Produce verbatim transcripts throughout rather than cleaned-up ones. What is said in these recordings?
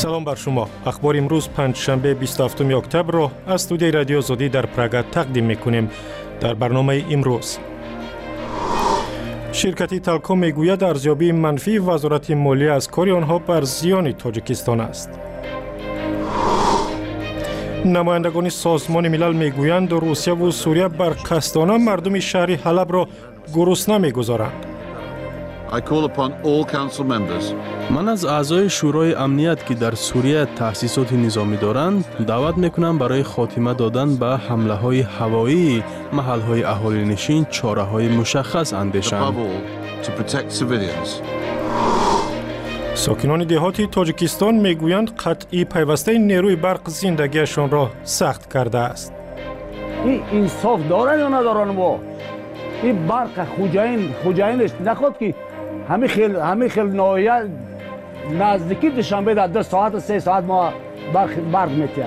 سلام بر شما. اخبار امروز پنجشنبه بیست و هفتم اکتبر را از استودیوی رادیو آزادی در پراگ تقدیم می‌کنیم. در برنامه امروز شرکت تلکو میگوید ارزیابی منفی وزارت مالیه از کار آنها بر زیان تاجیکستان است. نمایندگان سازمان ملل میگویند روسیه و سوریه بر قصدانه مردم شهر حلب را گرسنه میگذارند. من از اعضای شورای امنیت که در سوریه تأسیسات نظامی دارند دعوت میکنم برای خاتمه دادن به حمله های هوایی محل های اهالی نشین چاره های مشخص اندیشند. ساکنان دهاتی تاجیکستان میگویند قطعی پیوسته نیروی برق زندگیشان را سخت کرده است. این انصاف داره یا ندارن؟ ما این برق خوجاین خوجاینش نخواد که همه خیل همه خیل نایه نزدیکی دوشنبه در دو ساعت و سه ساعت ما برق برق میتیم.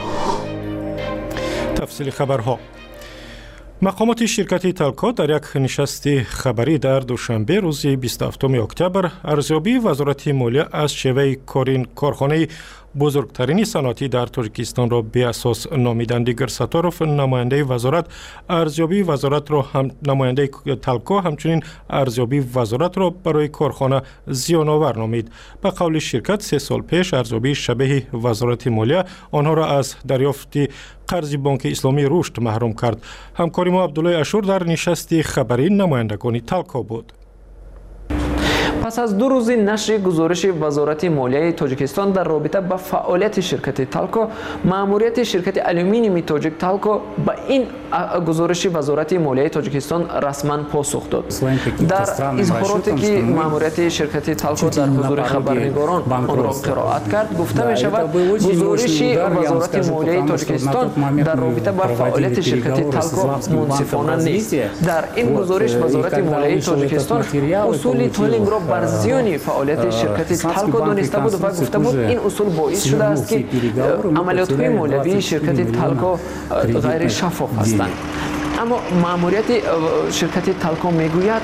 تفصیل خبرها. مقامات شرکت تلکو در یک نشست خبری در دوشنبه روز بیست و هفتم اکتبر ارزیابی وزارت مالیه از شیوه کارین کارخانه بزرگترین صنعتی در تاجیکستان را بی اساس نامیدند. دیگر ستاروف نماینده وزارت ارزیابی وزارت را هم نماینده تلکو همچنین ارزیابی وزارت را برای کارخانه زیان آور نامید. به قول شرکت سه سال پیش ارزیابی شبیه وزارت مالیه آنها را از دریافت قرض بانک اسلامی رشد محروم کرد. همکار ما عبدالله اشور در نشست خبری نمایندگان تلکو بود. پس از دو روز نشر گزارش وزارت مالیه تاجیکستان در رابطه با فعالیت شرکت تلکو، مأموریت شرکت آلومینیوم تاجیک تلکو به این گزارش وزارت مالیه تاجیکستان رسما پاسخ داد. در اظهاراتی که مأموریت شرکت تلکو در حضور خبرنگاران آن را قرائت کرد، گفته می شود گزارش وزارت مالیه تاجیکستان در رابطه با فعالیت شرکت تلکو منصفانه نیست. در این گزارش وزارت مالیه تاجیکستان اصول تولینگ را بر زیان فعالیت شرکت تلکو دانسته بود و گفته بود این اصول باعث شده است که عملیات‌های مالیوی شرکت تلکو غیر شفاف هستند. اما مأموریت شرکت تلکو میگوید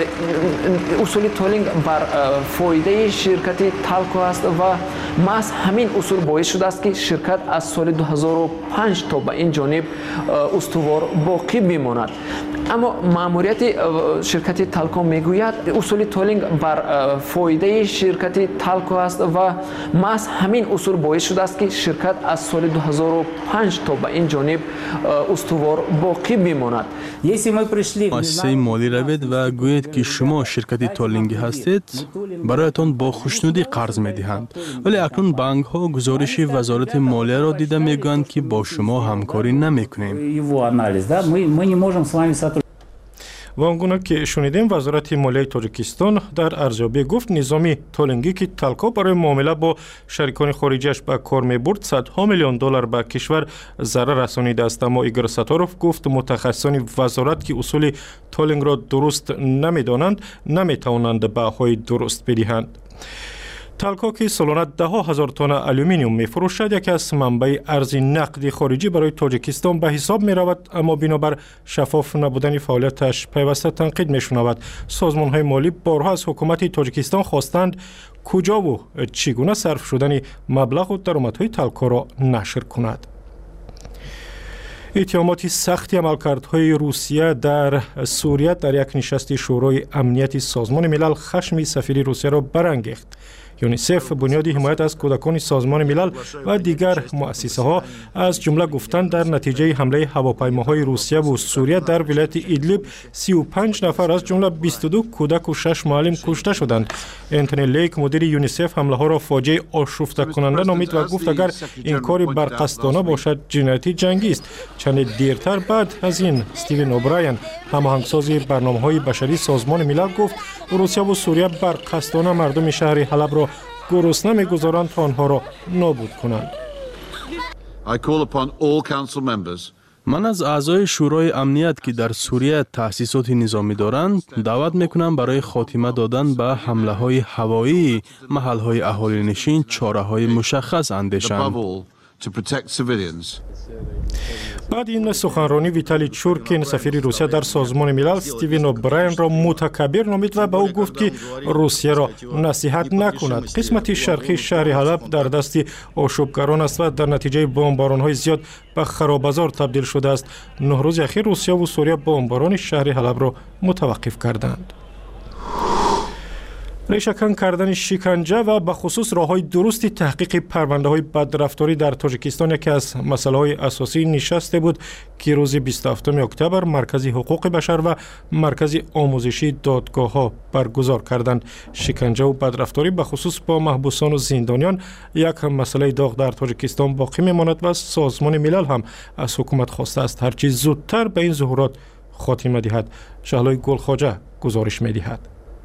اصول تولینگ بر فایده شرکت تلکو است و محض همین اصول باعث شده است که شرکت از سال دو هزار و پنج تا به این جانب استوار باقی بماند. اما مأموریت شرکت تلکو میگوید اصول تولینگ بر فایده شرکت تلکو است و محض همین اصول باعث شده است که شرکت از سال دو هزار و پنج تا به این جانب استوار باقی بماند. مؤسسه مالی روید و گویید که شما شرکت تولینگی هستید، برایتان با خوشنودی قرض میدهند، ولی اکنون بانک ها گزارش وزارت مالیه را دیده میگویند که با شما همکاری نمیکنیم. و آنگونه که شنیدیم وزارت مالیه تاجیکستان در ارزیابی گفت نظامی تولینگی که تلکو برای معامله با شریکان خارجیش به کار میبرد صدها میلیون دلار به کشور ضرر رسانیده است. اما ایگور ستاروف گفت متخصصان وزارت که اصول تولینگ را درست نمیدانند نمیتوانند بهای درست بدهند. تلکو که سالانه ده ها هزار تن آلومینیوم میفروشد یکی از منبع ارز نقدی خارجی برای تاجیکستان به حساب می رود، اما بنابر شفاف نبودن فعالیتش پیوسته تنقید می شنود. سازمان های مالی بارها از حکومت تاجیکستان خواستند کجا و چگونه صرف شدن مبلغ و درآمدهای تلکو را نشر کند. اتهامات سختی عملکردهای روسیه در سوریه در یک نشست شورای امنیت سازمان ملل خشم سفیر روسیه را برانگیخت. یونیسف بنیاد حمایت از کودکان سازمان ملل و دیگر مؤسسه ها از جمله گفتند در نتیجه حمله هواپیماهای روسیه و سوریه در ولایت ایدلیب سی و پنج نفر از جمله بیست و دو کودک و شش معلم کشته شدند. انتونی لیک مدیر یونیسف حمله ها را فاجعه آشفته کننده نامید و گفت اگر این کار برقصدانه باشد جنایتی جنگی است. چند دیرتر بعد از این استیون اوبراین هماهنگساز برنامه‌های بشری سازمان ملل گفت روسیه و سوریه برقصدانه مردم شهر حلب را گرسنه می‌گذارند تا آنها را نابود کنند. من از اعضای شورای امنیت که در سوریه تأسیسات نظامی دارند دعوت میکنم برای خاتمه دادن به حمله های هوایی محل های اهالی نشین چاره های مشخص اندیشند. بعد این سخنرانی ویتالی چورکین سفیر روسیه در سازمان ملل استیون اوبراین را متکبر نامید و به او گفت که روسیه را نصیحت نکند. قسمت شرقی شهر حلب در دست آشوبگران است و در نتیجه بمباران‌های زیاد به خرابازار تبدیل شده است. نه روز اخیر روسیه و سوریه بمباران شهر حلب را متوقف کردند. ریشه‌کن کردن شکنجه و به خصوص راه‌های درستی تحقیق پرونده‌های بدرفتاری در تاجیکستان یکی از مسائل اساسی نشست بود که روز بیست و هفتم اکتبر مرکز حقوق بشر و مرکز آموزشی دادگاه‌ها برگزار کردند. شکنجه و بدرفتاری به خصوص با محبوسان و زندانیان یک مسئله داغ در تاجیکستان باقی می‌ماند و سازمان ملل هم از حکومت خواسته است هرچی زودتر به این ظهورات خاتمه دهد. شهلای گلخواجه گزارش می‌دهد.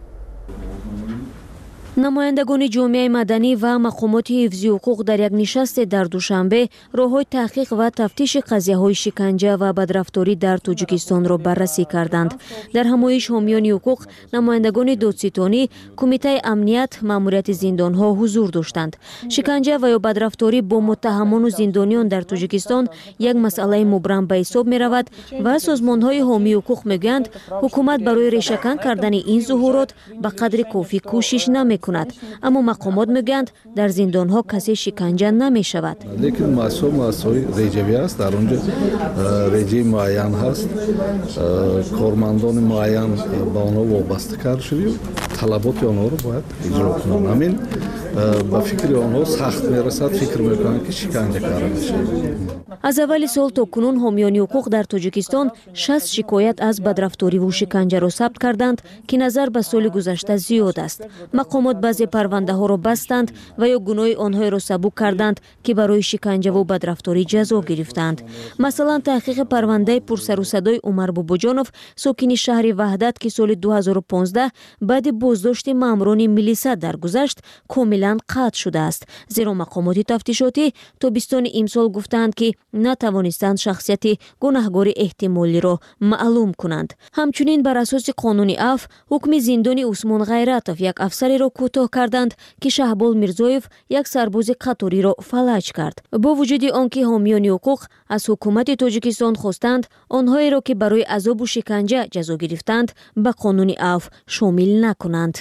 намояндагони ҷомеаи маданӣ ва мақомоти ҳифзи ҳуқуқ дар як нишасте дар душанбе роҳҳои таҳқиқ ва тафтиши қазияҳои шиканҷа ва бадрафторӣ дар тоҷикистонро баррасӣ карданд. дар ҳамоиш ҳомиёни ҳуқуқ, намояндагони додситонӣ, кумитаи амният, маъмурияти зиндонҳо ҳузур доштанд. шиканҷа ва ё бадрафторӣ бо муттаҳамону зиндониён дар тоҷикистон як масъалаи мубрам ба ҳисоб меравад ва созмонҳои ҳомии ҳуқуқ мегӯянд ҳукумат барои решакан кардани ин зуҳурот ба қадри кофӣ кӯшиш намекунад. اما مقامات میگویند در زندان ها کسی شکنجه نمی شود. لیکن مسئول مسئول ریجوی است، در اونجا ریجوی معین هست، کارمندان معین با آنها وابسته کرده شده، طلبات آنها رو باید اجرا کنند. همین با فکر آنها سخت میرسد، فکر میکنند که شکنجه کرده میشه. از اول سال تا کنون حامیان حقوق در تاجیکستان شصت شکایت از بدرفتاری و شکنجه را ثبت کردند که نظر به سال گذشته زیاد است. مقامات بعضی پرونده ها را بستند و یا گناه آنها را سبک کردند که برای شکنجه و بدرفتاری جزا گرفتند. مثلا تحقیق پرونده پرسر و صدای عمر باباجانوف ساکن شهر وحدت که سال دو هزار و پانزده بعد بازداشت ماموران ملیسا درگذشت کاملا قطع شده است، زیرا مقامات تفتیشاتی تابستان امسال گفتند که نتوانستند شخصیت گناهکار احتمالی را معلوم کنند. همچنین بر اساس قانون عفو حکم زندان عثمان غیرتوف یک افسری را کوتاه کردند که شهبال میرزایف یک سرباز قطاری را فلج کرد. با وجود آنکه حامیان حقوق از حکومت تاجیکستان خواستند آنهایی را که برای عذاب و شکنجه جزا گرفتند به قانون عفو شامل نکنند.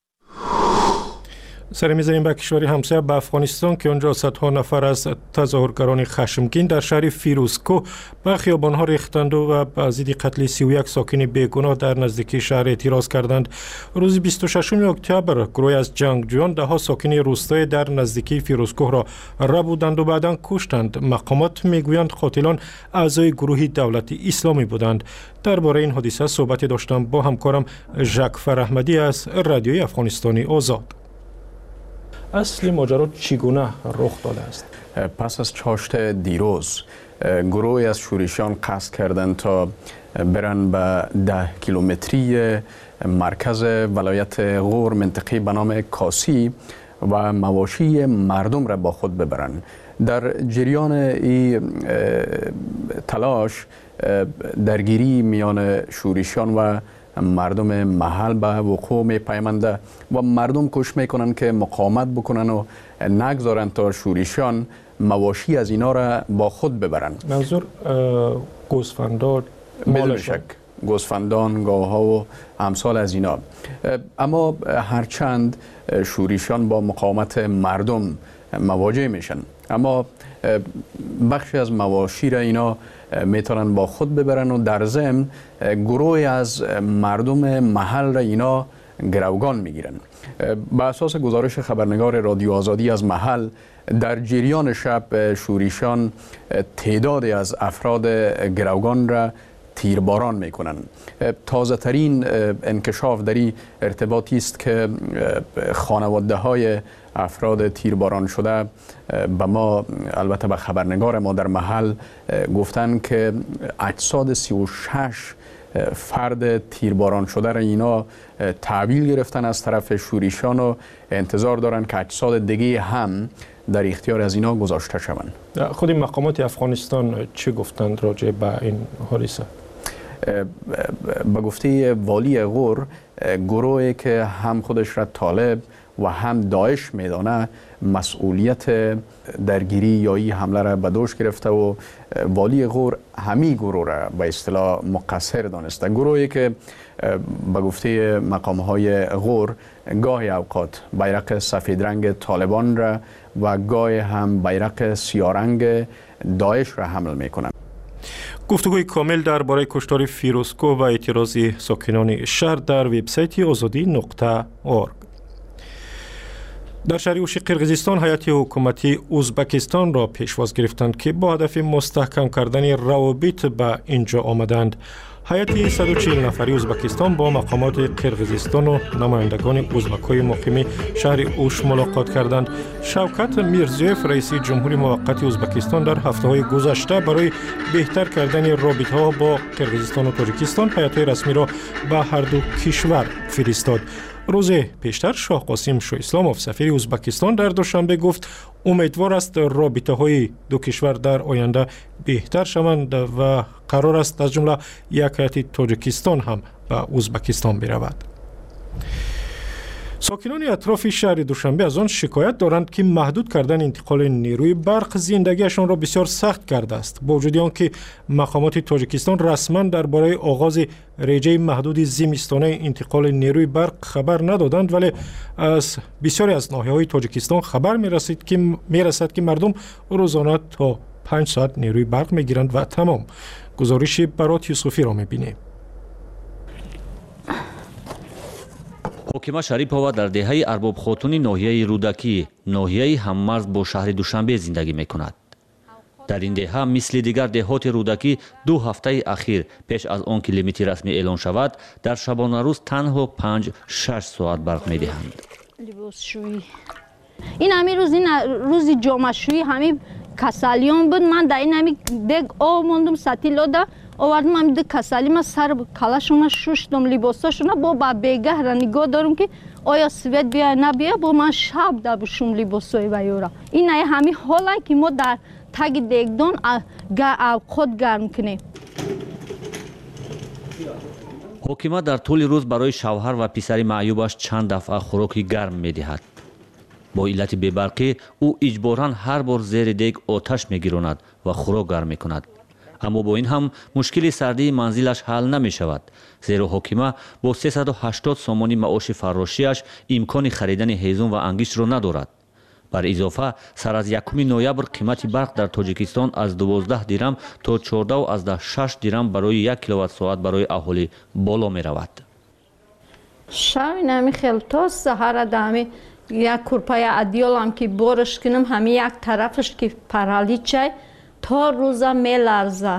سر می‌زنیم به کشور همسایه به افغانستان که آنجا صدها نفر از تظاهرگران خشمگین در شهر فیروزکوه به خیابان‌ها ریختند و به ضد قتل سی و یک ساکن بیگناه در نزدیکی شهر اعتراض کردند. روز بیست و ششم اکتبر گروهی از جنگجویان ده ها ساکن روستای در نزدیکی فیروزکوه را ربودند و بعداً کشتند. مقامات میگویند قاتلان اعضای گروه دولت اسلامی بودند. درباره این حادثه صحبت داشتم با همکارم ژاکفر احمدی از رادیوی افغانستانی آزاد. اصلی ماجرا چگونه رخ داده است؟ پس از چاشت دیروز گروهی از شورشیان قصد کردند تا برن به ده کیلومتری مرکز ولایت غور منطقه به نام کاسی و مواشی مردم را با خود ببرند. در جریان این تلاش درگیری میان شورشیان و مردم محل به وقوع می پیمنده و مردم کوشش میکنن که مقاومت بکنن و نگذارن تا شورشیان مواشی از اینا را با خود ببرن. منظور گوسفندان، بدون شک گوسفندان، گاوها و امثال از اینا. اما هرچند شورشیان با مقاومت مردم مواجه میشن، اما بخشی از مواشی را اینا میتونن با خود ببرن و در ضمن گروهی از مردم محل را اینا گروگان میگیرن. به اساس گزارش خبرنگار رادیو آزادی از محل، در جریان شب شورشیان تعدادی از افراد گروگان را تیرباران میکنن. تازه ترین انکشاف در این ارتباطی است که خانواده های افراد تیرباران شده به ما، البته به خبرنگار ما در محل گفتن که اجساد سی و شش فرد تیرباران شده را اینا تحویل گرفتن از طرف شورشیان و انتظار دارن که اجساد دیگه هم در اختیار از اینا گذاشته شوند. خود مقامات افغانستان چه گفتند راجع به این حادثه؟ به گفته والی غور، گروهی که هم خودش را طالب و هم داعش میدانه مسئولیت درگیری یا این حمله را به دوش گرفته و والی غور همی گروه را به اصطلاح مقصر دانسته. گروهی که به گفته مقام های غور گاهی اوقات بیرق سفید رنگ طالبان را و گاهی هم بیرق سیاه رنگ داعش را حمل میکنند. گفتگوی کامل درباره کشتار فیروزکو و اعتراض ساکنان شهر در وبسایت آزادی نقطه اورگ. در شهر اوشی قرقیزستان هیئت حکومتی ازبکستان را پیشواز گرفتند که با هدف مستحکم کردن روابط به اینجا آمدند. هیئت صد و چهل نفری ازبکستان با مقامات قرقیزستان و نمایندگان ازبک‌های مقیم شهر اوش ملاقات کردند. شوکت میرزیوف رئیس جمهوری موقت ازبکستان در هفته‌های گذشته برای بهتر کردن رابطه‌ها با قرقیزستان و تاجیکستان هیئت‌های رسمی را به هر دو کشور فرستاد. روز پیشتر شاه قاسم شاه اسلاموف سفیر ازبکستان در دوشنبه گفت امیدوار است رابطه های دو کشور در آینده بهتر شوند و قرار است از جمله یک هیئت تاجیکستان هم به ازبکستان برود. ساکنان اطراف شهر دوشنبه از آن شکایت دارند که محدود کردن انتقال نیروی برق زندگیشان را بسیار سخت کرده است. با وجود آنکه مقامات تاجیکستان رسما درباره آغاز رژه محدود زمستانه انتقال نیروی برق خبر ندادند، ولی از بسیاری از ناحیه‌های تاجیکستان خبر می‌رسید که می‌رسد که مردم روزانه تا پنج ساعت نیروی برق می‌گیرند و تمام. گزارش برات یوسفی را می‌بینیم. ҳокима Шарипова дар деҳаи арбобхотуни ноҳияи Рӯдакӣ, ноҳияи ҳаммарз бо шаҳри Душанбе зиндагӣ мекунад. дар ин деҳа мисли дигар деҳоти Рӯдакӣ ду ҳафтаи ахир пеш аз он ки лимити расмӣ эълон шавад, дар шабонарӯз танҳо панҷ шаш соат барқ медиҳанд. ин ҳамин рӯз ин рӯзи ҷомашӯӣ ҳамин касалиён буд. ман дар ин ҳамин дег об мондум сатилода овардам ҳамин ду касалӣ ман сар калашона шуштум либосашона бо ба бегаҳра нигоҳ дорум ки оё свет биёя набиёя бо ман шаб дабушум либосои вайёра. ин ай ҳамин ҳолае ки мо дар таги дегдон авқот гарм кунем. ҳокима дар тӯли рӯз барои шавҳар ва писари маъюбаш чанд дафъа хӯроки гарм медиҳад. бо иллати бебарқӣ ӯ иҷборан ҳар бор зери дег оташ мегиронад ва хӯрок гарм мекунад. аммо бо ин ҳам мушкили сардии манзилаш ҳал намешавад, зеро ҳокима бо сесаду ҳаштод сомони маоши фаррошиаш имкони харидани ҳезум ва ангишро надорад. бар изофа сар аз якуми ноябр қимати барқ дар тоҷикистон аз дувоздаҳ дирам то чордаҳу аздаҳ шаш дирам барои як киловаттсоат барои аҳолӣ боло меравад. шави нами хел то саҳара дами як курпаи адиёлам ки борш кунам ҳами як тарафаш ки параличай то рӯза меларза.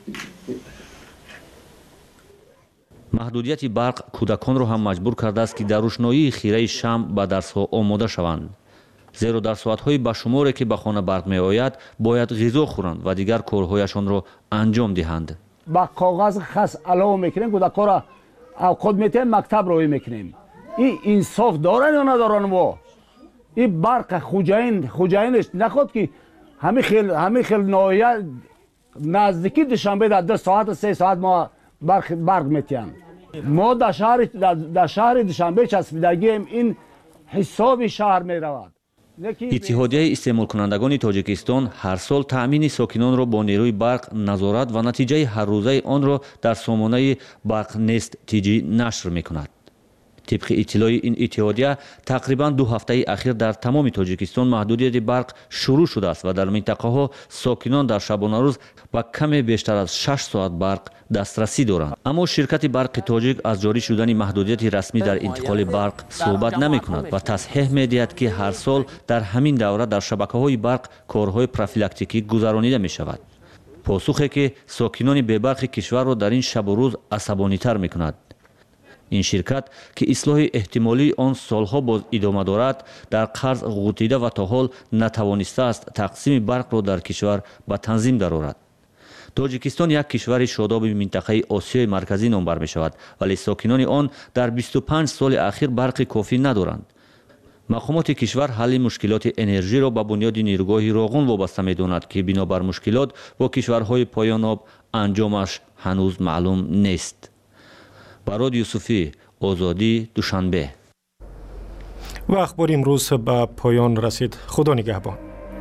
маҳдудияти барқ кӯдаконро ҳам маҷбур кардааст ки дар рӯшноии хираи шам ба дарсҳо омода шаванд, зеро дар соатҳои башуморе ки ба хона барқ меояд бояд ғизо хӯранд ва дигар корҳояшонро анҷом диҳанд. ба коғаз хас алова мекунем, кӯдаконро авқот метиҳем, мактаб роҳӣ мекунем. ин инсоф дорад ё надорад? мо ин барқ хуҷаин хуҷаинеш наход ки ҳамин хел ҳамин хел ноҳия наздики душанбе дар ду соат се соат мо барқ барқ метиҳанд. мо дар шаҳри дар шаҳри душанбе часпидагием, ин ҳисоби шаҳр меравад. иттиҳодияи истеъмолкунандагони тоҷикистон ҳар сол таъмини сокинонро бо нерӯи барқ назорат ва натиҷаи ҳаррӯзаи онро дар сомонаи барқнест тиҷӣ нашр мекунад. тибқи иттилои ин иттиҳодия тақрибан ду ҳафтаи ахир дар тамоми тоҷикистон маҳдудияти барқ шурӯъ шудааст ва дар минтақаҳо сокинон дар шабонарӯз ба каме бештар аз шаш соат барқ дастрасӣ доранд. аммо ширкати барқи тоҷик аз ҷорӣ шудани маҳдудияти расмӣ дар интиқоли барқ суҳбат намекунад ва тасҳеҳ медиҳад ки ҳар сол дар ҳамин давра дар шабакаҳои барқ корҳои профилактикӣ гузаронида мешавад. посухе ки сокинони бебарқи кишварро дар ин шабу рӯз асабонитар мекунад. ин ширкат ки ислоҳи эҳтимолии он солҳо боз идома дорад, дар қарз ғутида ва то ҳол натавонистааст тақсими барқро дар кишвар ба танзим дарорад. тоҷикистон як кишвари шодоби минтақаи осиёи марказӣ номбар мешавад, вале сокинони он дар бисту панҷ соли ахир барқи кофӣ надоранд. мақомоти кишвар ҳалли мушкилоти энержиро ба бунёди нирӯгоҳи роғун вобаста медонад ки бинобар мушкилот бо кишварҳои поёноб анҷомаш ҳанӯз маълум нест. барод Юсуфӣ, Озодӣ, Душанбе. و اخبار امروز به پایان رسید. خدا نگهبان.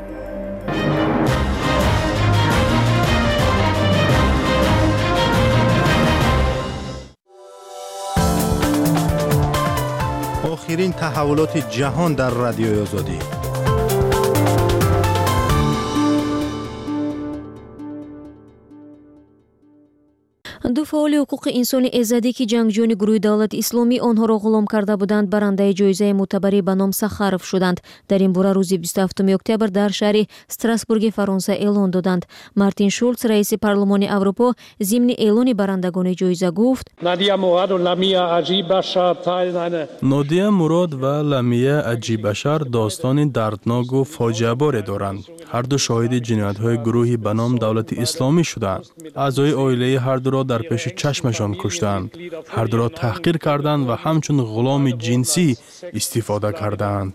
آخرین تحولات جهان در رادیوی آزادی. ду фаъоли ҳуқуқи инсони эзадӣ ки ҷангҷӯёни гурӯҳи давлати исломӣ онҳоро ғулом карда буданд барандаи ҷоизаи мӯътабарӣ ба ном Сахаров шуданд. Дар ин бора рӯзи бисту ҳафтуми октябр дар шаҳри Страсбурги Фаронса эълон доданд. Мартин Шулц, раиси парлумони Аврупо, зимни эълони барандагони ҷоиза гуфт: нодия мурод ва ламия аҷибашар достони дардноку фоҷиаборе доранд. ҳарду шоҳиди ҷиноятҳои гурӯҳи ба ном давлати исломӣ шуданд. аъзои оилаи ҳардуро дар пеши чашмашон куштанд. ҳардуро таҳқир карданд ва ҳамчун ғуломи ҷинсӣ истифода карданд.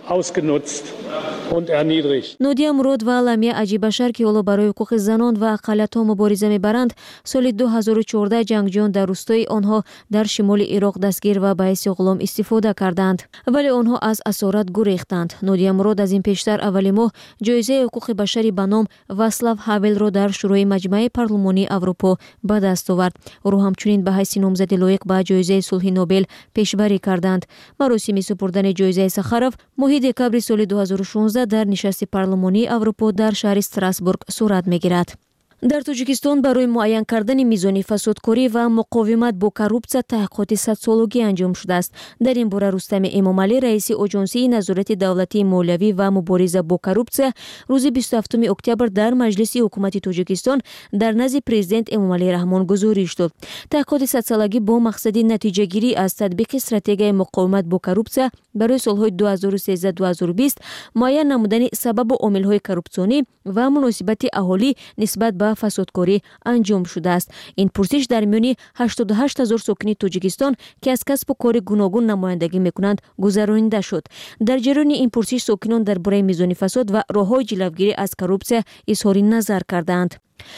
нодия мурод ва ламия аҷибашар ки ҳоло барои ҳуқуқи занон ва ақалиятҳо мубориза мебаранд, соли ду ҳазору чордаҳ ҷангҷӯён дар рӯстои онҳо дар шимоли Ироқ дастгир ва ба ҳайси ғулом истифода карданд, вале онҳо аз асорат гурехтанд. нодия мурод аз ин пештар аввали моҳ ҷоизаи ҳуқуқи башари ба ном Васлав Ҳавелро дар шӯрои маҷмӯаи парлумонии Аврупо ба даст овард. ӯро ҳамчунин ба ҳайси номзади лоиқ ба ҷоизаи сулҳи Нобел пешбарӣ карданд. маросими супурдани ҷоизаи Сахаров моҳи декабри соли ду ҳазору шонздаҳ дар нишасти парлумонии Аврупо дар шаҳри Страсбург сурат мегирад. дар Тоҷикистон барои муайян кардани мизони фасодкорӣ ва муқовимат бо коррупсия таҳқиқоти садсолагӣ анҷом шудааст. дар ин бора Рустами Эмомалӣ, раиси Оҷонсии назорати давлатии молиявӣ ва мубориза бо коррупсия, рӯзи бисту ҳафтуми октябр дар Маҷлиси ҳукумати Тоҷикистон дар назди президент Эмомалӣ Раҳмон гузориш дод. таҳқиқоти садсалагӣ бо мақсади натиҷагирӣ аз татбиқи стратегияи муқовимат бо коррупсия барои солҳои ду ҳазору сенздаҳ - ду ҳазору бист муайян намудани сабабу омилҳои коррупсионӣ ва муносибати аҳолӣ нисбат ба фасодкорӣ анҷом шудааст. ин пурсиш дар миёни ҳаштоду ҳашт ҳазор сокини Тоҷикистон ки аз касбу кори гуногун намояндагӣ мекунанд гузаронида шуд. дар ҷараёни ин пурсиш сокинон дар бораи мизони фасод ва роҳҳои ҷилавгирӣ аз коррупсия изҳори назар карданд.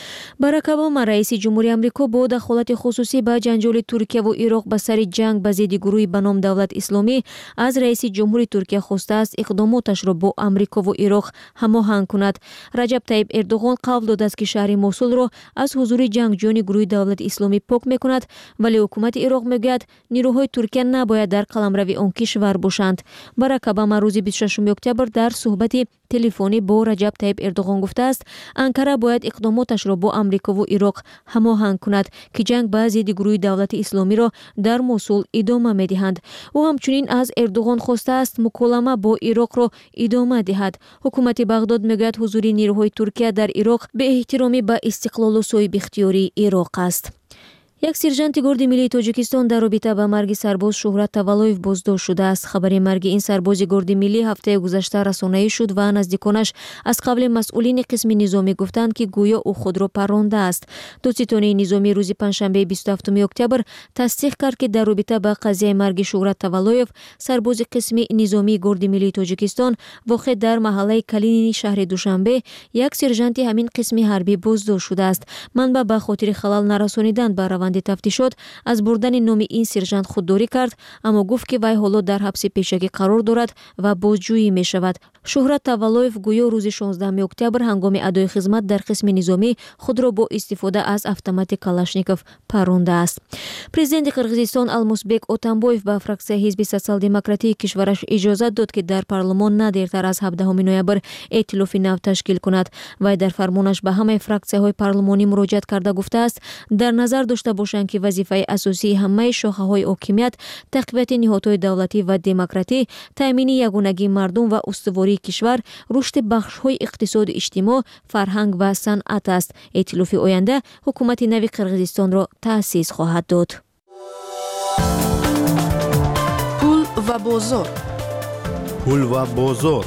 Барак Обама, раиси ҷумҳурии Амрико, бо дахолати хусусӣ ба ҷанҷоли Туркияву Ироқ ба сари ҷанг ба зидди гурӯҳи ба ном Давлат Исломӣ аз раиси ҷумҳури Туркия хостааст иқдомоташро бо Амрикову Ироқ ҳамоҳанг кунад. Раҷаб Таyyib Эрдоғон қавл додааст ки шаҳри Мосулро аз ҳузури ҷангҷӯёни гурӯҳи Давлати Исломӣ пок мекунад, вале ҳукумати Ироқ мегӯяд нирӯҳои Туркия набояд дар қаламрави он кишвар бошанд. Барак Обама рӯзи бисту шашуми октябр дар суҳбати телефонӣ бо Раҷаб Таyyib Эрдоғон гуфтааст, Анкара бояд иқдомоташро бо Амрикову Ироқ ҳамоҳанг кунад ки ҷанг ба зидди гурӯҳи Давлати Исломиро дар Мосул идома медиҳанд. ӯ ҳамчунин аз Эрдоғон хостааст муколама бо Ироқро идома диҳад. ҳукумати Бағдод мегӯяд ҳузури нирӯҳои Туркия дар Ироқ беэҳтиромӣ ба истиқлолу соҳибихтиёрии Ироқ аст. як сержанти горди миллии Тоҷикистон дар робита ба марги сарбоз Шуҳрат Таваллоев боздошт шудааст. хабари марги ин сарбози горди миллӣ ҳафтаи гузашта расонаӣ шуд ва наздиконаш аз қабли масъулини қисми низомӣ гуфтанд ки гӯё ӯ худро паррондааст. Додситони низомӣ рӯзи панҷшанбеи бисту ҳафтуми октябр тасдиқ кард ки дар робита ба қазияи марги Шуҳрат Таваллоев сарбози қисми низомии горди миллии Тоҷикистон воқеъ дар маҳаллаи Калинини шаҳри Душанбе як сержанти ҳамин қисми ҳарбӣ боздошт шудааст. манбаъ ба хотири халал нарасонидан ба раванди тафтишот аз бурдани номи ин сержант худдорӣ кард, аммо гуфт ки вай ҳоло дар ҳабси пешагӣ қарор дорад ва бозҷӯӣ мешавад. Шуҳрат Таваллоев гӯё рӯзи шонздаҳуми октябр ҳангоми адои хизмат дар қисми низомӣ худро бо истифода аз автомати Калашников паррондааст. Президенти Қирғизистон Алмусбек Отамбоев ба фраксияи ҳизби социал-демократии кишвараш иҷозат дод ки дар парлумон на дертар аз ҳабдаҳуми ноябр эътилофи нав ташкил кунад. вай дар фармонаш ба ҳамаи фраксияҳои парлумонӣ муроҷиат карда гуфтааст, дар назар дошта бошанд ки вазифаи асосии ҳамаи шохаҳои ҳокимият тақвияти ниҳодҳои давлатӣ ва демократӣ, таъмини ягонагии мардум ва устувории кишвар, рушди бахшҳои иқтисоду иҷтимоъ, фарҳанг ва санъат аст. эътилофи оянда ҳукумати нави Қирғизистонро таъсис хоҳад дод. пул ва бозор. пул ва бозор.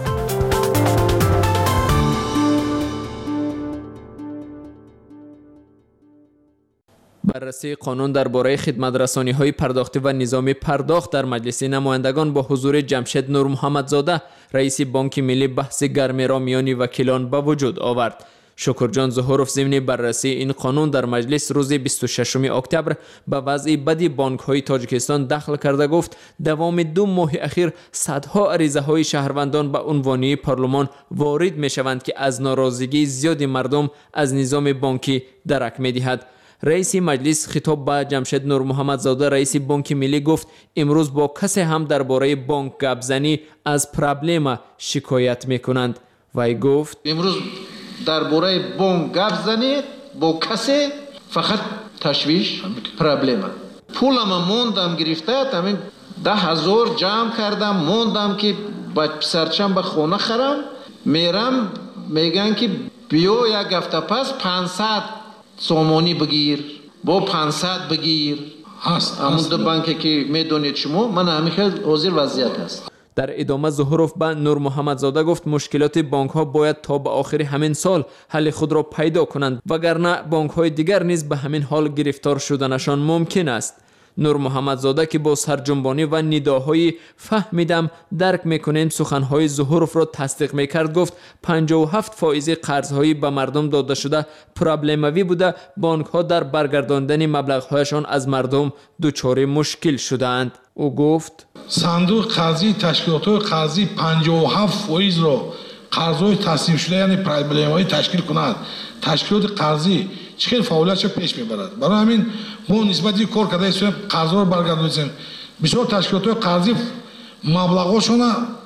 بررسی قانون درباره خدمترسانی‌های پرداختی و نظام پرداخت در مجلس نمایندگان با حضور جمشید نور محمدزاده رئیس بانک ملی بحث گرمی را میان وکیلان به وجود آورد. شکرجان ظهوروف ضمن بررسی این قانون در مجلس روز بیست و ششم اکتبر به وضع بدی بانک‌های تاجیکستان دخل کرده گفت دوام دو ماه اخیر صدها عریضه‌های شهروندان به عنوانی پارلمان وارد می‌شوند که از ناراضگی زیاد مردم از نظام بانکی درک می‌دهد. رئیس مجلس خطاب به جمشید نور محمد زاده رئیس بانک ملی گفت امروز با کسی هم درباره بانک گپ زنی از پرابلم شکایت می‌کنند. وی گفت امروز درباره بانک گپ زنی با کسی فقط تشویش پرابلم. پولم موندم گرفته تامین ده هزار جمع کردم موندم که با پسرچم به خونه خرم میرم میگن که بیو یک هفته پس پانصد سومانی بگیر با پانصد بگیر هست همون بانکی که میدونید شما من همین خیلی حاضر وضعیت هست. در ادامه ظهوروف به نور محمد زاده گفت مشکلات بانک ها باید تا به آخر همین سال حل خود را پیدا کنند وگرنه بانک های دیگر نیز به همین حال گرفتار شدنشان ممکن است. نور محمد زاده که با سرجنبانی و نداهای فهمیدم درک میکنیم سخنهای ظهوروف را تصدیق میکرد گفت پنجاه و هفت فائز قرضهایی به مردم داده شده پرابلموی بوده بانک ها در برگرداندن مبلغهایشان از مردم دچار مشکل شدند. او گفت صندوق قرضی تشکیلات قرضی پنجاه و هفت فائز را قرضهای تصنیف شده یعنی پرابلم‌های تشکیل کند. تشکیلات قرضی چه فعالیتش پیش میبرد. برای همین ما نسبتی کار کرده ایم قرضها رو برگردونیم. بسیار تشکیلات قرضی مبلغاشون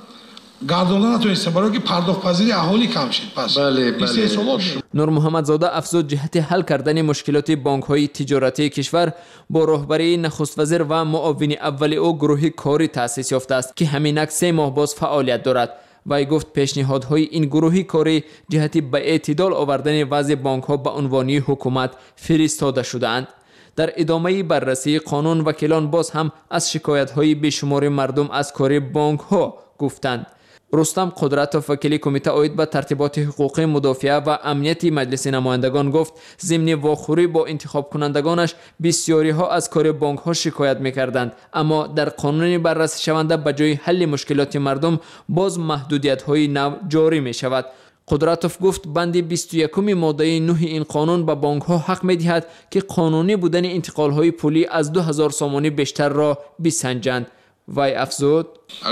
گردوندن نتونستیم برای که پرداخت پذیری اهالی کم شد. پس بله بله. نور محمد زاده افزود جهت حل کردن مشکلات بانک‌های تجارتی کشور با راهبری نخست وزیر و معاون اول او گروه کاری تأسیس یافته است که همینک سه ماه باز فعالیت دارد. وی گفت پیشنهادهای این گروهی کاری جهتی به اعتدال آوردن وضع بانک‌ها به عنوان حکومت فرستاده شده‌اند. در ادامه بررسی قانون وکیلان باز هم از شکایت‌های بیشمار مردم از کار بانک‌ها گفتند. رستم قدرتوف وکیل کمیته عاید به ترتیبات حقوقی مدافعه و امنیت مجلس نمایندگان گفت ضمن واخوری با انتخاب کنندگانش بسیاری ها از کار بانک ها شکایت می‌کردند اما در قانون بررسی شونده به جای حل مشکلات مردم باز محدودیت های نو جاری می شود. قدرتوف گفت بند بیست و یکم ماده نه این قانون به بانک ها حق می دهد که قانونی بودن انتقال های پولی از دو هزار سامانی بیشتر را بسنجند. وی افزود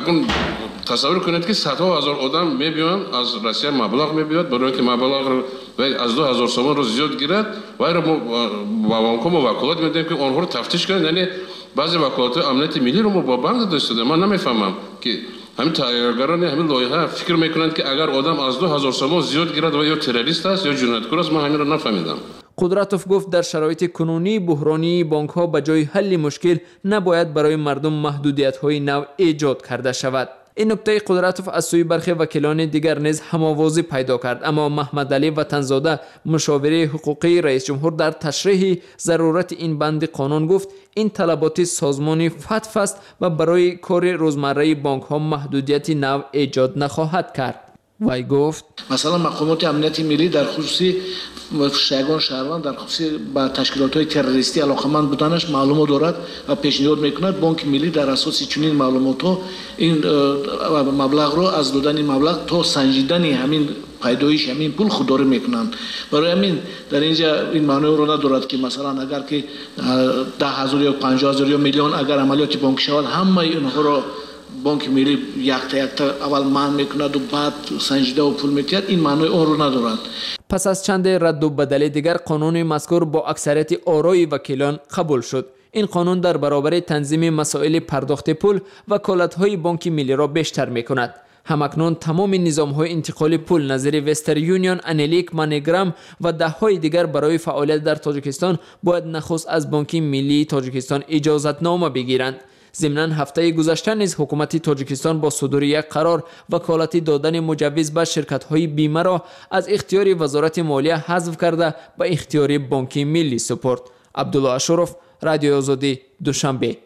تصور کنید که صدها هزار آدم میبیان از روسیه مبلغ میبیاد برای که مبلغ رو از دو هزار سومان رو زیاد گیرد و را با بانک‌ها ما وکالت میدیم که آنها رو تفتیش کنند. یعنی بعضی وکالت امنیت ملی رو ما با بانک داشته من نمیفهمم که همین تحقیقگران همین لایحه فکر میکنند که اگر آدم از دو هزار سومان زیاد گیرد و یا تروریست است یا جنایتکار است. من همین رو نفهمیدم. قدرتوف گفت در شرایط کنونی بحرانی بانک ها به جای حل مشکل نباید برای مردم محدودیت های نو ایجاد کرده شود. این نکته قدرتوف از سوی برخی وکیلان دیگر نیز هماوازی پیدا کرد اما محمد علی وطنزاده مشاور حقوقی رئیس جمهور در تشریح ضرورت این بند قانون گفت این طلبات سازمانی فتف است و برای کار روزمره بانک ها محدودیت نو ایجاد نخواهد کرد. وی گفت مثلا مقامات امنیت ملی در خصوص شایگان شهروند در خصوص با تشکیلات های تروریستی علاقمند بودنش معلومات دارد و پیشنهاد میکند بانک ملی در اساس چنین معلومات ها این مبلغ رو از دادن مبلغ تا سنجیدن همین پیدایش همین پول خودداری میکنند. برای همین در اینجا این معنی رو ندارد که مثلا اگر که ده هزار یا پنجاه هزار یا میلیون اگر عملیات بانک شود همه اینها رو بانک ملی یک تا یک تا اول من میکند و بعد سنجیده و پول میکرد این معنی اون رو ندارد. پس از چند رد و بدل دیگر قانون مذکور با اکثریت آرای وکیلان قبول شد. این قانون در برابر تنظیم مسائل پرداخت پول وکالت‌های بانک ملی را بیشتر میکند. همکنون تمام نظام‌های انتقال پول نظیر وستر یونیون، انلیک، مانیگرام و ده‌های دیگر برای فعالیت در تاجیکستان باید نخست از بانک ملی تاجیکستان اجازتنامه بگیرند. ضمناً هفته گذشته نیز حکومت تاجیکستان با صدور یک قرار وکالت دادن مجوز به شرکت‌های بیمه را از اختیار وزارت مالیه حذف کرده به اختیار بانک ملی سپرد. عبدالله اشرف، رادیو آزادی، دوشنبه.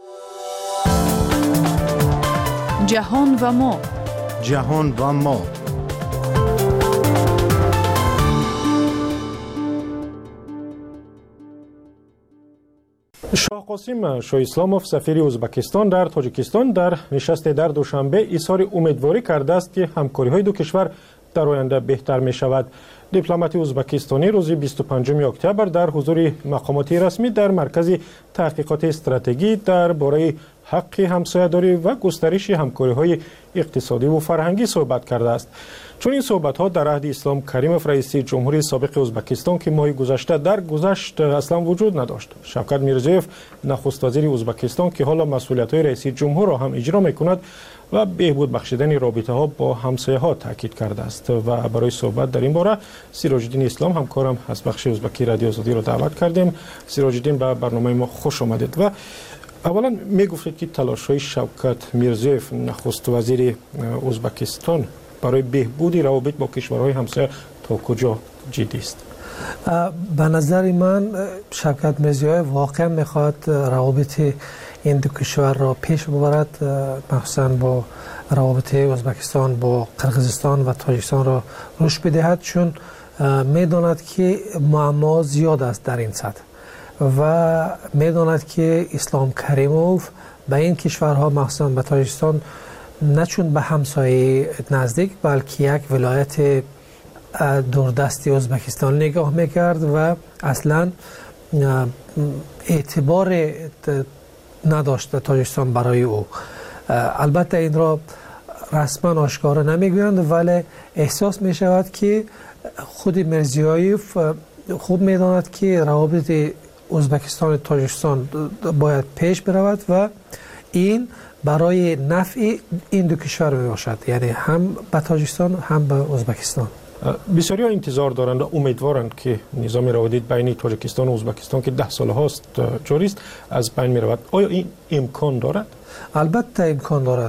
جهان و ما جهان و ما شاه قاسم شاه اسلاموف سفیر ازبکستان در تاجیکستان در نشست در دوشنبه اظهار امیدواری کرده است که همکاری‌های دو کشور در آینده بهتر می شود. دیپلمات ازبکستانی روز بیست و پنجم اکتبر در حضور مقامات رسمی در مرکز تحقیقات استراتژی درباره حق همسایه‌داری و گسترش همکاری‌های اقتصادی و فرهنگی صحبت کرده است. چون این صحبت‌ها در عهد اسلام کریموف رئیس جمهوری سابق ازبکستان که ماه گذشته در گذشت اصلا وجود نداشت. شوکت میرزیوف نخست وزیر ازبکستان که حالا مسئولیت‌های رئیس جمهور را هم اجرا می‌کند و بهبود بخشیدن رابطه‌ها با همسایه‌ها تاکید کرده است و برای صحبت در این باره سیراج الدین اسلام همکارم از بخش ازبکی رادیو آزادی را دعوت کردیم. سیراج الدین به برنامه ما خوش آمدید. و اولا میگفتید که تلاش‌های شوکت میرزیوف نخست وزیر ازبکستان برای بهبود روابط با کشورهای همسایه تا کجا جدی است؟ به نظر من شوکت میرزیوف واقعا میخواد روابط این دو کشور را پیش ببرد، مخصوصا با روابط ازبکستان با قرقیزستان و تاجیکستان را رشد بدهد، چون میداند که معما زیاد است در این سطح و میداند که اسلام کریموف به این کشورها مخصوصا به تاجیکستان نه چون به همسایه نزدیک بلکه یک ولایت دوردستی ازبکستان نگاه میکرد و اصلا اعتبار نداشت تاجیکستان برای او. البته این را رسما آشکار نمیگویند ولی احساس می شود که خود میرزیوف خوب میداند که روابط ازبکستان و تاجیکستان باید پیش برود و این برای نفع این دو کشور می باشد، یعنی هم به تاجیکستان هم به ازبکستان. بسیاری ها انتظار دارند و امیدوارند که نظام روابط بین تاجیکستان و ازبکستان که ده سال هاست جاری است از بین می رود. آیا این امکان دارد؟ البته امکان دارد.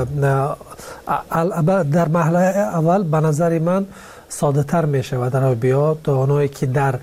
در مرحله اول به نظر من ساده تر می شود در بیاد آنهایی که در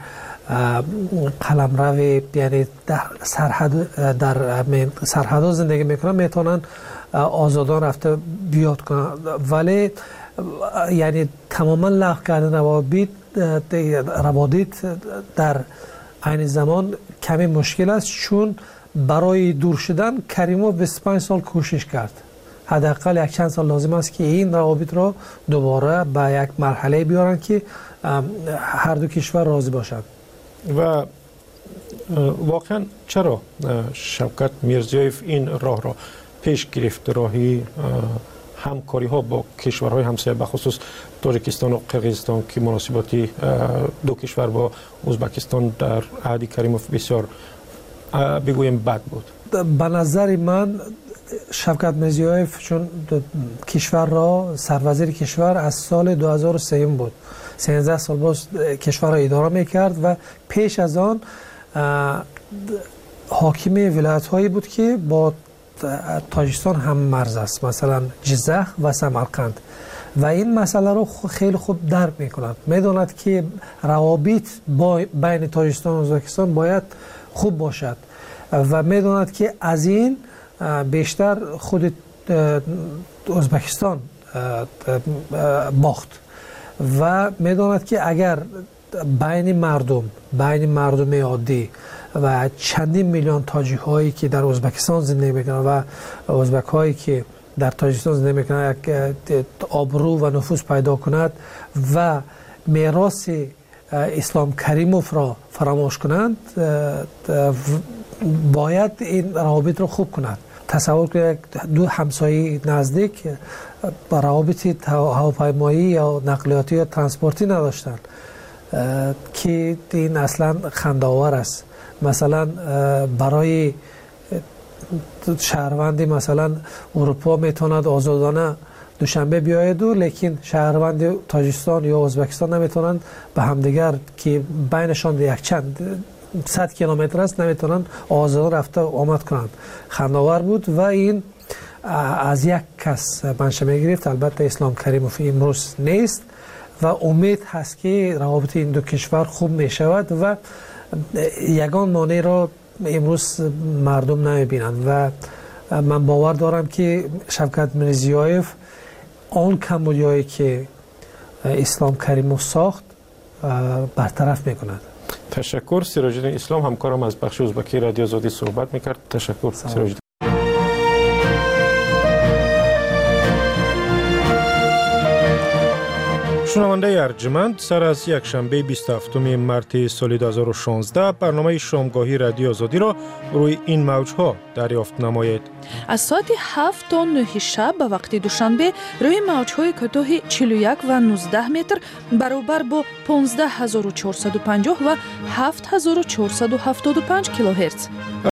قلمرو یعنی در سرحد در سرحد زندگی میکنن میتونن آزادان رفته بیاد کنن، ولی یعنی تماما لغو کردن روابط روابط در عین زمان کمی مشکل است، چون برای دور شدن کریموف بیست و پنج سال کوشش کرد. حداقل یک چند سال لازم است که این روابط را دوباره به یک مرحله بیارن که هر دو کشور راضی باشند. و واقعا چرا شوکت میرزیوف این راه را پیش گرفت، راهی همکاری ها با کشورهای همسایه به خصوص تاجیکستان و قرقیزستان که مناسباتی دو کشور با ازبکستان در عهد کریموف بسیار بگویم بد بود؟ به نظر من شوکت میرزیوف چون کشور را سروزیر کشور از سال دو هزار و سه بود، سیزده سال باز کشور را اداره میکرد و پیش از آن حاکم ولایت هایی بود که با تاجیکستان هم مرز است، مثلا جزخ و سمرقند، و این مسئله رو خیلی خوب درک میکند. میداند که روابط بین تاجیکستان و ازبکستان باید خوب باشد و میداند که از این بیشتر خود ازبکستان باخت و میداند که اگر بین مردم بین مردم عادی و چندین میلیون تاجیک هایی که در ازبکستان زندگی میکنند و ازبک هایی که در تاجیکستان زندگی میکنند یک آبرو و نفوذ پیدا کند و میراث اسلام کریموف را فراموش کنند، باید این روابط را خوب کنند. تصور کنید دو همسایه نزدیک با روابط هواپیمایی یا نقلیاتی یا ترانسپورتی نداشتند که این اصلا خنده‌آور است. مثلا برای شهروندی مثلا اروپا میتواند آزادانه دوشنبه بیاید و لیکن شهروند تاجیکستان یا ازبکستان نمیتونند به همدیگر که بینشان یک چند صد کیلومتر است نمیتونند آزادانه رفته آمد کنند. خنده‌آور بود و این از یک کس منشأ میگرفت. البته اسلام کریموف امروز نیست و امید هست که روابط این دو کشور خوب می شود و یگان مانع را امروز مردم نمیبینند و من باور دارم که شوکت میرزیوف آن کمبودی‌هایی که اسلام کریموف ساخت برطرف میکند. تشکر. سیراج الدین اسلام همکارم از بخش ازبکی رادیو آزادی صحبت میکرد. تشکر سیراج. شنونده ارجمند، سر از یک شنبه بیست و هفتم مارس سال دو هزار و شانزده برنامه شامگاهی رادیو آزادی را روی این موج‌ها دریافت نمایید. از ساعت هفت تا نه شب به وقت دوشنبه روی موج‌های کوتاه چهل و یک و نوزده متر برابر با پانزده هزار و چهارصد و پنجاه و هفت هزار و چهارصد و هفتاد و پنج کیلوهرتز.